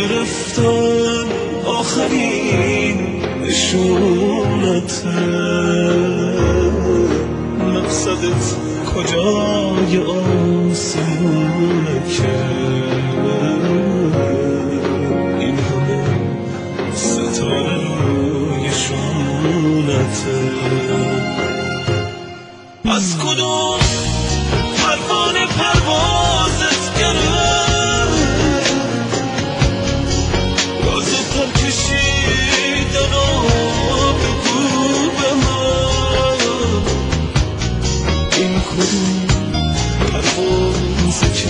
گرفتن آخرین نشونته، مقصدت کجای آسمونه که این همه ستاره روی شونته؟ از کدوم پروانه پروازت گرفت، راز پر کشیدن و بگو به من، این کدوم پروازه که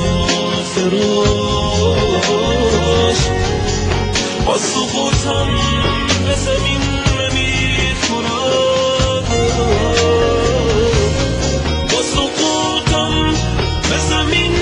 مسافراش با سقوطم به زمین نمیخورد، با سقوطم به زمین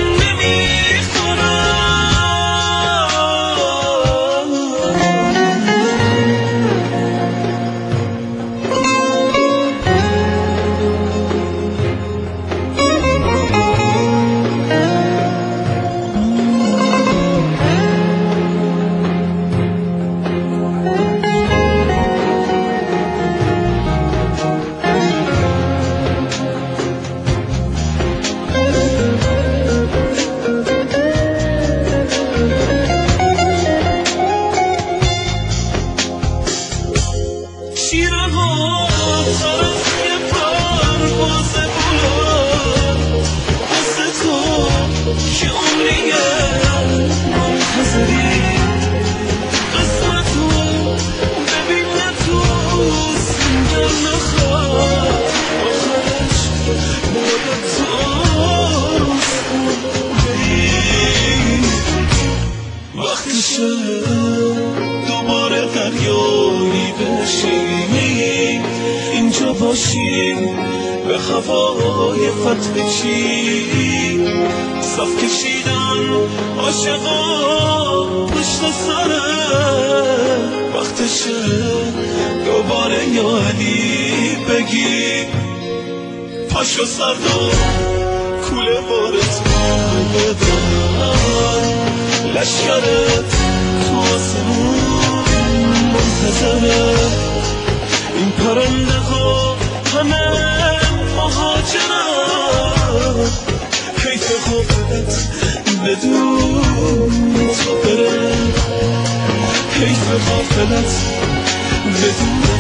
شیره ها طرف یه پرواز بلند واسه تو که عمریه منتظری، قسمتو ببین تو سنگر نخواد، آخرش باید تو آسمون بری، وقتشه دوباره دریایی بشی، اینجا باشی به هوای فتح چی، صف کشیدن عاشقا پشت سره، وقتشه دوباره یا علی بگی، پاشو سردو کوله بارت بدن، لشکرت تو آسمون منتظره، این پرنده ها همه مهاجرن، حیف غافلت بدون تو بره، حیف غافلت بدون